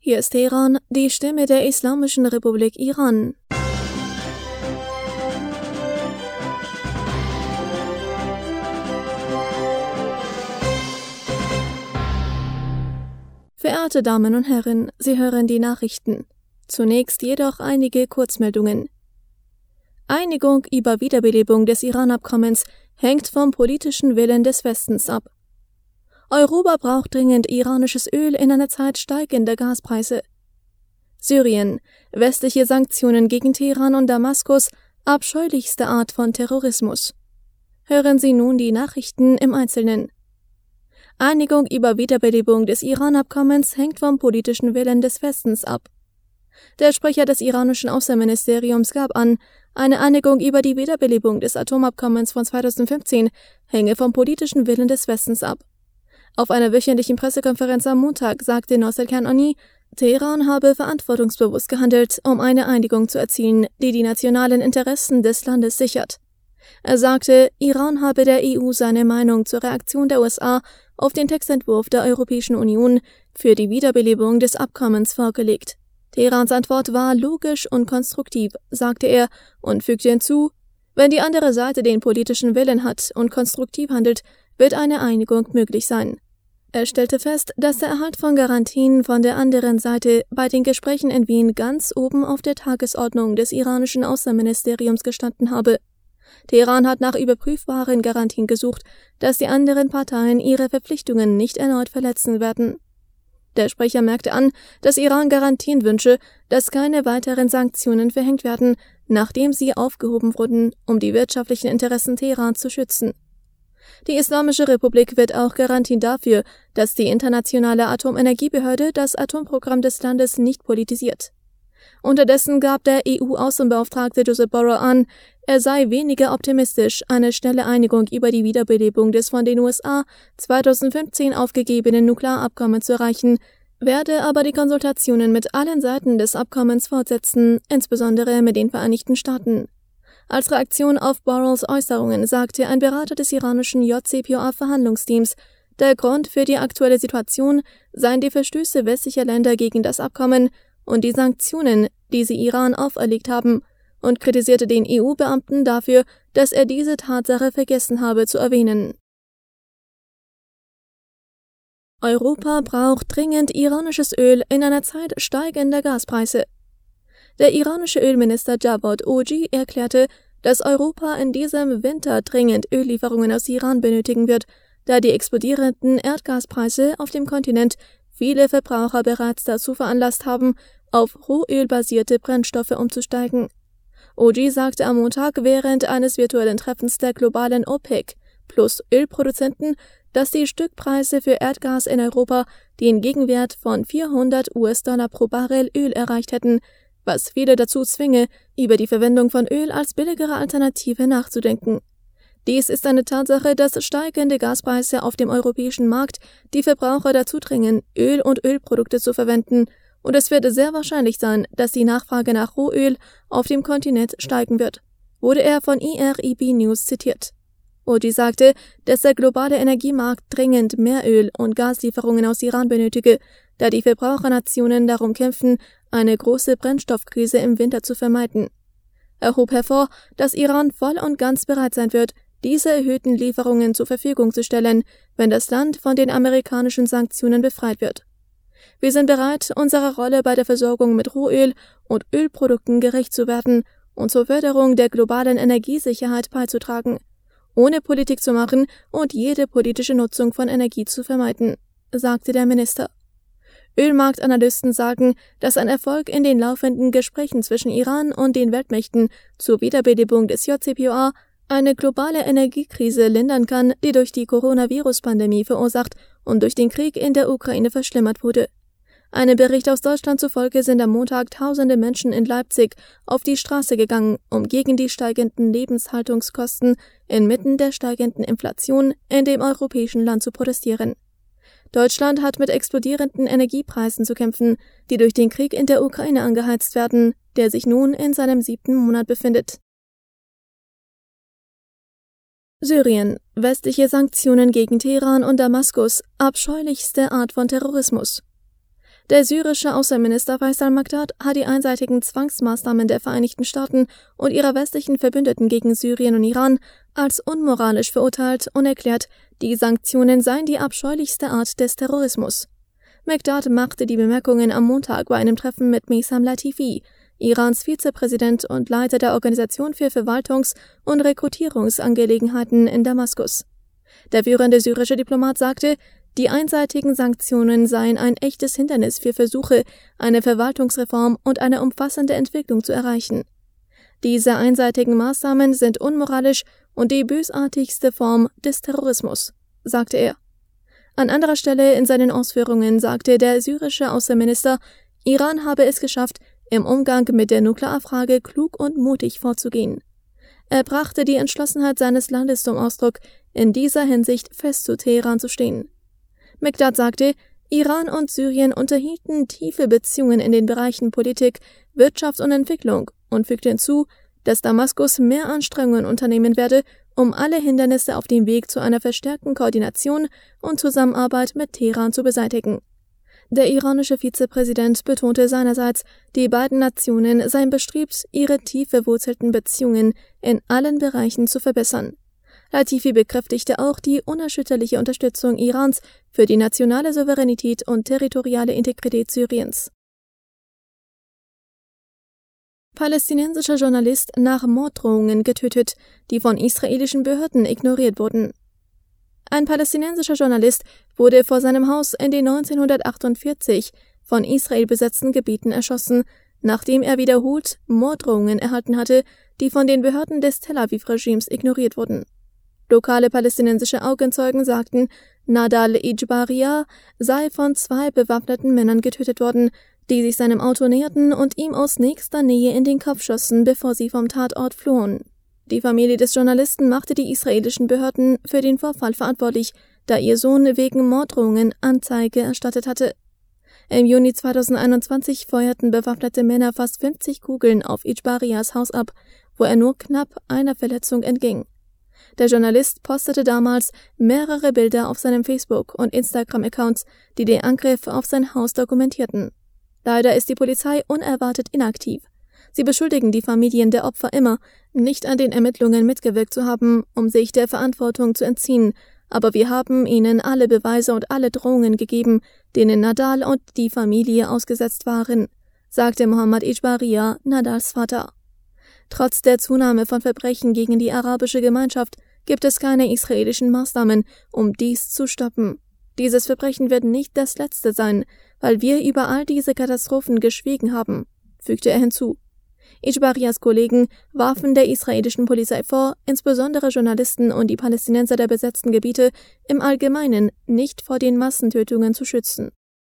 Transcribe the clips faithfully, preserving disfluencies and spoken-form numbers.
Hier ist Teheran, die Stimme der Islamischen Republik Iran. Verehrte Damen und Herren, Sie hören die Nachrichten. Zunächst jedoch einige Kurzmeldungen. Einigung über Wiederbelebung des Iran-Abkommens hängt vom politischen Willen des Westens ab. Europa braucht dringend iranisches Öl in einer Zeit steigender Gaspreise. Syrien. Westliche Sanktionen gegen Teheran und Damaskus, abscheulichste Art von Terrorismus. Hören Sie nun die Nachrichten im Einzelnen. Einigung über Wiederbelebung des Iran-Abkommens hängt vom politischen Willen des Westens ab. Der Sprecher des iranischen Außenministeriums gab an, eine Einigung über die Wiederbelebung des Atomabkommens von zweitausendfünfzehn hänge vom politischen Willen des Westens ab. Auf einer wöchentlichen Pressekonferenz am Montag sagte Nosser Kanani, Teheran habe verantwortungsbewusst gehandelt, um eine Einigung zu erzielen, die die nationalen Interessen des Landes sichert. Er sagte, Iran habe der E U seine Meinung zur Reaktion der U S A auf den Textentwurf der Europäischen Union für die Wiederbelebung des Abkommens vorgelegt. Teherans Antwort war logisch und konstruktiv, sagte er und fügte hinzu, wenn die andere Seite den politischen Willen hat und konstruktiv handelt, wird eine Einigung möglich sein. Er stellte fest, dass der Erhalt von Garantien von der anderen Seite bei den Gesprächen in Wien ganz oben auf der Tagesordnung des iranischen Außenministeriums gestanden habe. Teheran hat nach überprüfbaren Garantien gesucht, dass die anderen Parteien ihre Verpflichtungen nicht erneut verletzen werden. Der Sprecher merkte an, dass Iran Garantien wünsche, dass keine weiteren Sanktionen verhängt werden, nachdem sie aufgehoben wurden, um die wirtschaftlichen Interessen Teherans zu schützen. Die Islamische Republik wird auch Garantien dafür, dass die internationale Atomenergiebehörde das Atomprogramm des Landes nicht politisiert. Unterdessen gab der E U-Außenbeauftragte Josep Borrell an, er sei weniger optimistisch, eine schnelle Einigung über die Wiederbelebung des von den U S A zweitausendfünfzehn aufgegebenen Nuklearabkommens zu erreichen, werde aber die Konsultationen mit allen Seiten des Abkommens fortsetzen, insbesondere mit den Vereinigten Staaten. Als Reaktion auf Borrells Äußerungen sagte ein Berater des iranischen J C P O A-Verhandlungsteams, der Grund für die aktuelle Situation seien die Verstöße westlicher Länder gegen das Abkommen und die Sanktionen, die sie Iran auferlegt haben, und kritisierte den E U-Beamten dafür, dass er diese Tatsache vergessen habe zu erwähnen. Europa braucht dringend iranisches Öl in einer Zeit steigender Gaspreise. Der iranische Ölminister Javad Oji erklärte, dass Europa in diesem Winter dringend Öllieferungen aus Iran benötigen wird, da die explodierenden Erdgaspreise auf dem Kontinent viele Verbraucher bereits dazu veranlasst haben, auf rohölbasierte Brennstoffe umzusteigen. Oji sagte am Montag während eines virtuellen Treffens der globalen OPEC plus Ölproduzenten, dass die Stückpreise für Erdgas in Europa den Gegenwert von vierhundert US-Dollar pro Barrel Öl erreicht hätten, was viele dazu zwinge, über die Verwendung von Öl als billigere Alternative nachzudenken. Dies ist eine Tatsache, dass steigende Gaspreise auf dem europäischen Markt die Verbraucher dazu drängen, Öl und Ölprodukte zu verwenden, und es wird sehr wahrscheinlich sein, dass die Nachfrage nach Rohöl auf dem Kontinent steigen wird, wurde er von I R I B News zitiert. Oji sagte, dass der globale Energiemarkt dringend mehr Öl- und Gaslieferungen aus Iran benötige, da die Verbrauchernationen darum kämpfen, eine große Brennstoffkrise im Winter zu vermeiden. Er hob hervor, dass Iran voll und ganz bereit sein wird, diese erhöhten Lieferungen zur Verfügung zu stellen, wenn das Land von den amerikanischen Sanktionen befreit wird. Wir sind bereit, unserer Rolle bei der Versorgung mit Rohöl und Ölprodukten gerecht zu werden und zur Förderung der globalen Energiesicherheit beizutragen, ohne Politik zu machen und jede politische Nutzung von Energie zu vermeiden, sagte der Minister. Ölmarktanalysten sagen, dass ein Erfolg in den laufenden Gesprächen zwischen Iran und den Weltmächten zur Wiederbelebung des J C P O A eine globale Energiekrise lindern kann, die durch die Coronavirus-Pandemie verursacht und durch den Krieg in der Ukraine verschlimmert wurde. Einem Bericht aus Deutschland zufolge sind am Montag tausende Menschen in Leipzig auf die Straße gegangen, um gegen die steigenden Lebenshaltungskosten inmitten der steigenden Inflation in dem europäischen Land zu protestieren. Deutschland hat mit explodierenden Energiepreisen zu kämpfen, die durch den Krieg in der Ukraine angeheizt werden, der sich nun in seinem siebten Monat befindet. Syrien. Westliche Sanktionen gegen Teheran und Damaskus. Abscheulichste Art von Terrorismus. Der syrische Außenminister Faisal Maqdad hat die einseitigen Zwangsmaßnahmen der Vereinigten Staaten und ihrer westlichen Verbündeten gegen Syrien und Iran als unmoralisch verurteilt und erklärt, die Sanktionen seien die abscheulichste Art des Terrorismus. Maqdad machte die Bemerkungen am Montag bei einem Treffen mit Mehsam Latifi, Irans Vizepräsident und Leiter der Organisation für Verwaltungs- und Rekrutierungsangelegenheiten in Damaskus. Der führende syrische Diplomat sagte, die einseitigen Sanktionen seien ein echtes Hindernis für Versuche, eine Verwaltungsreform und eine umfassende Entwicklung zu erreichen. Diese einseitigen Maßnahmen sind unmoralisch und die bösartigste Form des Terrorismus, sagte er. An anderer Stelle in seinen Ausführungen sagte der syrische Außenminister, Iran habe es geschafft, im Umgang mit der Nuklearfrage klug und mutig vorzugehen. Er brachte die Entschlossenheit seines Landes zum Ausdruck, in dieser Hinsicht fest zu Teheran zu stehen. Maqdad sagte, Iran und Syrien unterhielten tiefe Beziehungen in den Bereichen Politik, Wirtschaft und Entwicklung und fügte hinzu, dass Damaskus mehr Anstrengungen unternehmen werde, um alle Hindernisse auf dem Weg zu einer verstärkten Koordination und Zusammenarbeit mit Teheran zu beseitigen. Der iranische Vizepräsident betonte seinerseits, die beiden Nationen seien bestrebt, ihre tief verwurzelten Beziehungen in allen Bereichen zu verbessern. Latifi bekräftigte auch die unerschütterliche Unterstützung Irans für die nationale Souveränität und territoriale Integrität Syriens. Palästinensischer Journalist nach Morddrohungen getötet, die von israelischen Behörden ignoriert wurden. Ein palästinensischer Journalist wurde vor seinem Haus in den neunzehnhundertachtundvierzig von Israel besetzten Gebieten erschossen, nachdem er wiederholt Morddrohungen erhalten hatte, die von den Behörden des Tel Aviv-Regimes ignoriert wurden. Lokale palästinensische Augenzeugen sagten, Nadal Ijbaria sei von zwei bewaffneten Männern getötet worden, die sich seinem Auto näherten und ihm aus nächster Nähe in den Kopf schossen, bevor sie vom Tatort flohen. Die Familie des Journalisten machte die israelischen Behörden für den Vorfall verantwortlich, da ihr Sohn wegen Morddrohungen Anzeige erstattet hatte. Im Juni zweitausendeinundzwanzig feuerten bewaffnete Männer fast fünfzig Kugeln auf Ijbarias Haus ab, wo er nur knapp einer Verletzung entging. Der Journalist postete damals mehrere Bilder auf seinem Facebook- und Instagram-Accounts, die den Angriff auf sein Haus dokumentierten. Leider ist die Polizei unerwartet inaktiv. Sie beschuldigen die Familien der Opfer immer, nicht an den Ermittlungen mitgewirkt zu haben, um sich der Verantwortung zu entziehen, aber wir haben ihnen alle Beweise und alle Drohungen gegeben, denen Nadal und die Familie ausgesetzt waren, sagte Mohammad Ijbaria, Nadals Vater. Trotz der Zunahme von Verbrechen gegen die arabische Gemeinschaft gibt es keine israelischen Maßnahmen, um dies zu stoppen. Dieses Verbrechen wird nicht das letzte sein, weil wir über all diese Katastrophen geschwiegen haben, fügte er hinzu. Ijbarias Kollegen warfen der israelischen Polizei vor, insbesondere Journalisten und die Palästinenser der besetzten Gebiete im Allgemeinen nicht vor den Massentötungen zu schützen.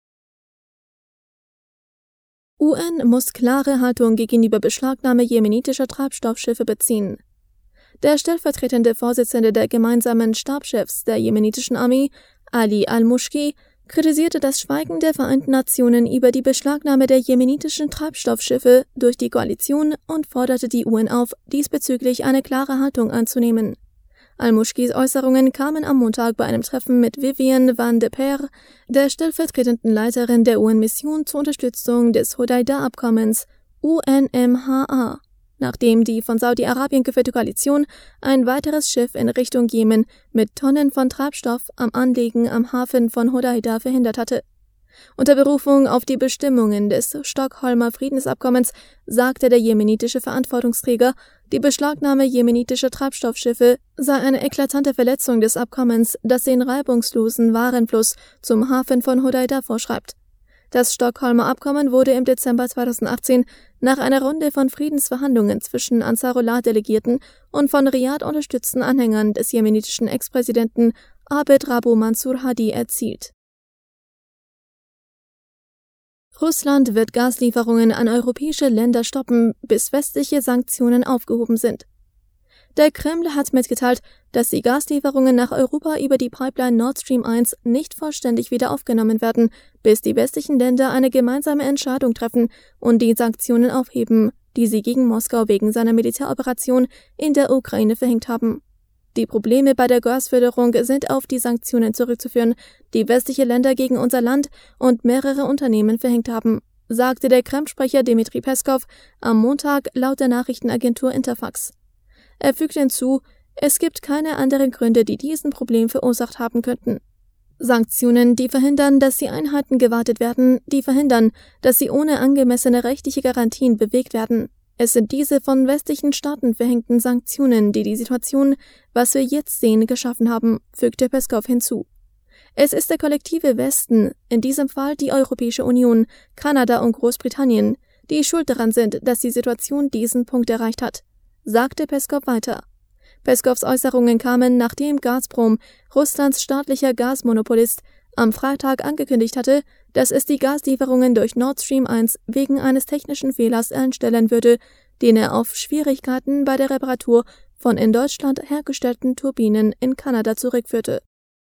U N muss klare Haltung gegenüber Beschlagnahme jemenitischer Treibstoffschiffe beziehen. Der stellvertretende Vorsitzende der gemeinsamen Stabschefs der jemenitischen Armee, Ali al-Mushki, kritisierte das Schweigen der Vereinten Nationen über die Beschlagnahme der jemenitischen Treibstoffschiffe durch die Koalition und forderte die U N auf, diesbezüglich eine klare Haltung anzunehmen. Al-Mushkis Äußerungen kamen am Montag bei einem Treffen mit Viviane van de Per, der stellvertretenden Leiterin der U N-Mission zur Unterstützung des Hodeidah-Abkommens U N M H A, nachdem die von Saudi-Arabien geführte Koalition ein weiteres Schiff in Richtung Jemen mit Tonnen von Treibstoff am Anlegen am Hafen von Hodeidah verhindert hatte. Unter Berufung auf die Bestimmungen des Stockholmer Friedensabkommens sagte der jemenitische Verantwortungsträger, die Beschlagnahme jemenitischer Treibstoffschiffe sei eine eklatante Verletzung des Abkommens, das den reibungslosen Warenfluss zum Hafen von Hodeidah vorschreibt. Das Stockholmer Abkommen wurde im Dezember zweitausendachtzehn nach einer Runde von Friedensverhandlungen zwischen Ansarullah-Delegierten und von Riad unterstützten Anhängern des jemenitischen Ex-Präsidenten Abed Rabu Mansur Hadi erzielt. Russland wird Gaslieferungen an europäische Länder stoppen, bis westliche Sanktionen aufgehoben sind. Der Kreml hat mitgeteilt, dass die Gaslieferungen nach Europa über die Pipeline Nord Stream eins nicht vollständig wieder aufgenommen werden, bis die westlichen Länder eine gemeinsame Entscheidung treffen und die Sanktionen aufheben, die sie gegen Moskau wegen seiner Militäroperation in der Ukraine verhängt haben. Die Probleme bei der Gasförderung sind auf die Sanktionen zurückzuführen, die westliche Länder gegen unser Land und mehrere Unternehmen verhängt haben, sagte der Kreml-Sprecher Dmitri Peskov am Montag laut der Nachrichtenagentur Interfax. Er fügte hinzu, es gibt keine anderen Gründe, die diesen Problem verursacht haben könnten. Sanktionen, die verhindern, dass die Einheiten gewartet werden, die verhindern, dass sie ohne angemessene rechtliche Garantien bewegt werden. Es sind diese von westlichen Staaten verhängten Sanktionen, die die Situation, was wir jetzt sehen, geschaffen haben, fügte Peskov hinzu. Es ist der kollektive Westen, in diesem Fall die Europäische Union, Kanada und Großbritannien, die schuld daran sind, dass die Situation diesen Punkt erreicht hat, sagte Peskov weiter. Peskovs Äußerungen kamen, nachdem Gazprom, Russlands staatlicher Gasmonopolist, am Freitag angekündigt hatte, dass es die Gaslieferungen durch Nord Stream eins wegen eines technischen Fehlers einstellen würde, den er auf Schwierigkeiten bei der Reparatur von in Deutschland hergestellten Turbinen in Kanada zurückführte.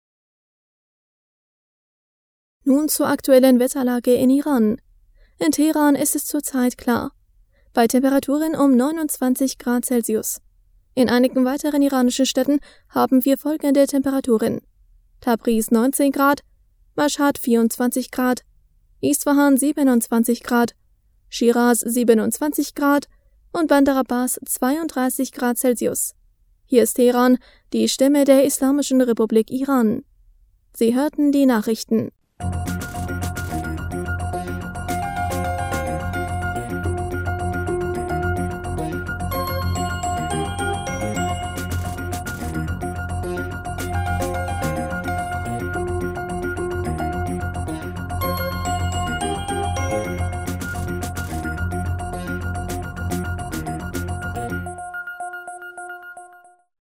Nun zur aktuellen Wetterlage in Iran. In Teheran ist es zurzeit klar. Bei Temperaturen um neunundzwanzig Grad Celsius. In einigen weiteren iranischen Städten haben wir folgende Temperaturen: Tabriz neunzehn Grad, Mashhad vierundzwanzig Grad, Isfahan siebenundzwanzig Grad, Shiraz siebenundzwanzig Grad und Bandar Abbas zweiunddreißig Grad Celsius. Hier ist Teheran, die Stimme der Islamischen Republik Iran. Sie hörten die Nachrichten.